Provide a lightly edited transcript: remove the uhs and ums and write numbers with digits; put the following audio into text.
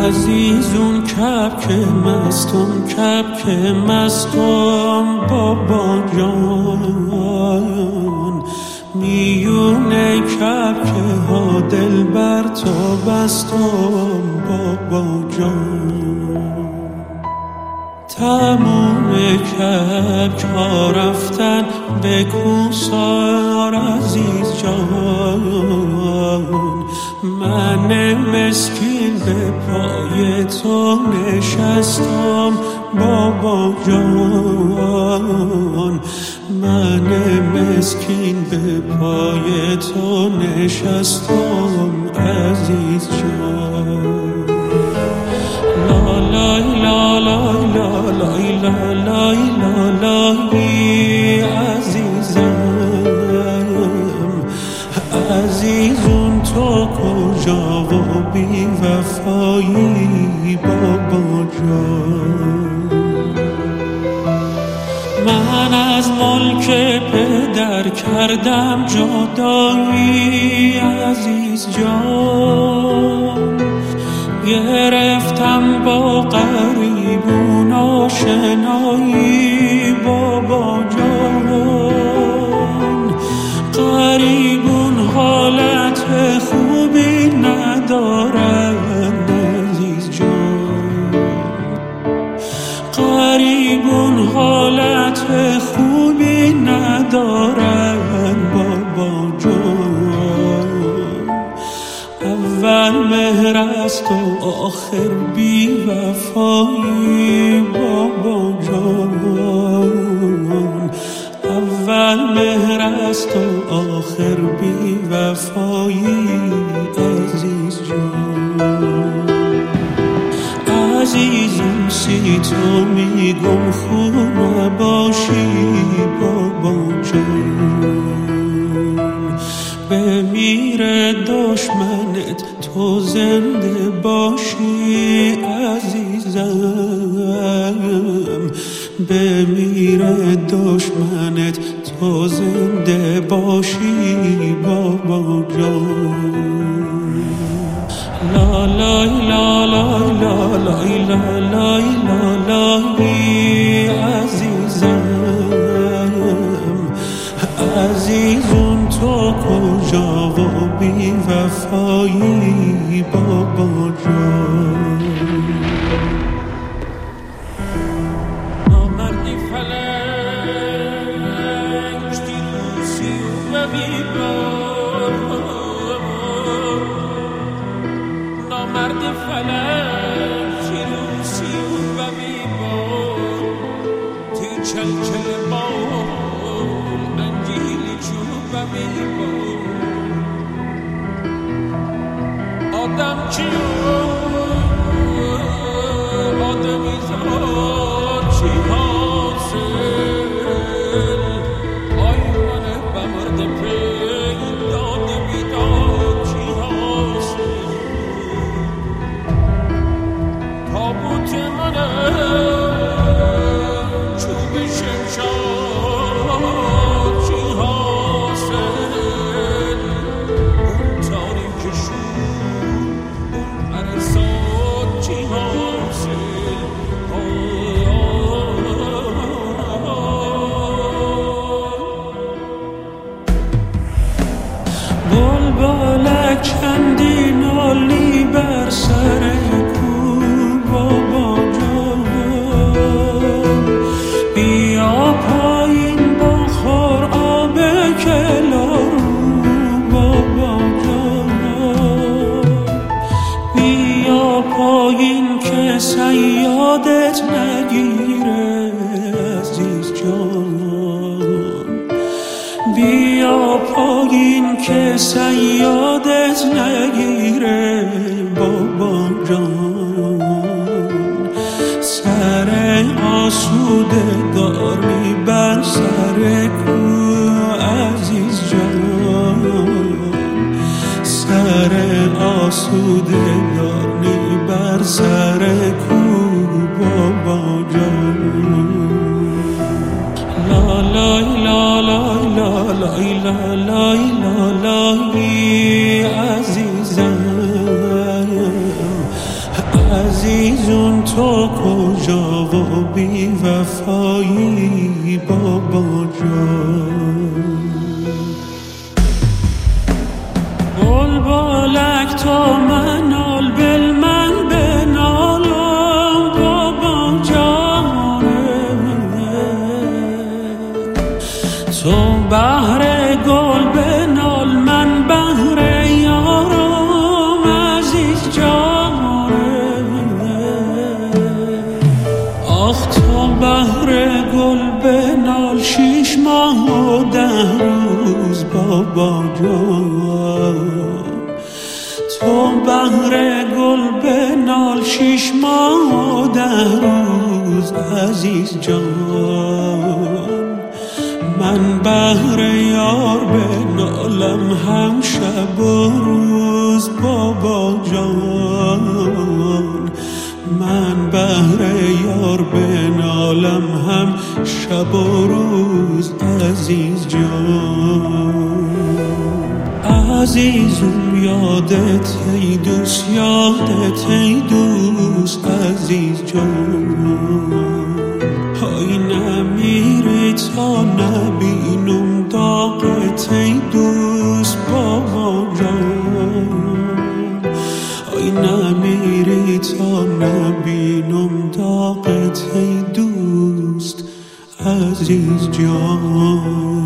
عزیزون کبک مستم بابا جان، میونه کبک ها دل بر تو بستم بابا جان. تموم کبک ها رفتن به کوسار عزیز جان، من مسکین به پای تو نشستم بابا جان، من مسکین به پای تو نشستم عزیز جان. لا لا لا لا لا لا لا لا لا عزیزم، عزیزون تو کجا و بی وفایی بابا جان. من از ملک پدر کردم جدایی عزیز جان، گرفتم با غریبون آشنایی بابا جان. غریبون حالت خوبی ندارند عزیز جان، غریبون حالت خوبی ندارند بابا جان. اول مهر است و آخر بی وفایی بابا جان، اول مهر است و آخر بی وفایی عزیز جان. عزیزم سی تو میگم خود نباشی بابا جان، بمیره دشمنت تو زنده باشی عزیزم، بمیره دشمنت تو زنده باشی بابا جان. لا لا لا لا لا لا لا لا لا عزیزم، عزیزون تو کجا و بی وفایی بابا جان. نامردی فلک دیروزی و بیبار، نامردی فلک دیروزی و بیبار، تو چلچل بال انجیلی چوب و بیبار. آدم چیو آدمی زاد چی حاصل، آیوانه بمرد پی داد بیداد چی حاصل. تابوت منه چوب شمشاد چی حاصل، اون تاریک شد اون عرصات چی حاصل. بلبل چندین عالی بر سر کو بابا جان، بیا پایین بخور آب کلارو بابا جان، بیا پایین که صیادت نگیره عزیز جان، بیا پایین که صیادت نگیره بابا جان. سر آسوده داری بر سر کو عزیز جان، سر آسوده داری بر سر کو بابا جان. لا لا لا لا لا لا لا لا لا عزیزم، تو کجا و بی وفایی بابا جان. بلبلک تو منال بل من بنالم بابا جانه، تو بهر گل بنال من بهر یارم عزیز جانه. آخ تو بهر گل بنال 6 ماه و 10 روز بابا جان، تو بهر گل بنال 6 ماه و 10 روز عزیز جان. من بهر یار بنالم هم شب و روز بابا جان، من بهر یار بنالم هم شب و روز عزیز جان. عزیزم یادت ای دوست، یادت ای دوست عزیز جان. های نمیری تا نبینم داغت ای دوست بابا جان. های نمیری تا نبینم داغت ای دوست عزیز جان.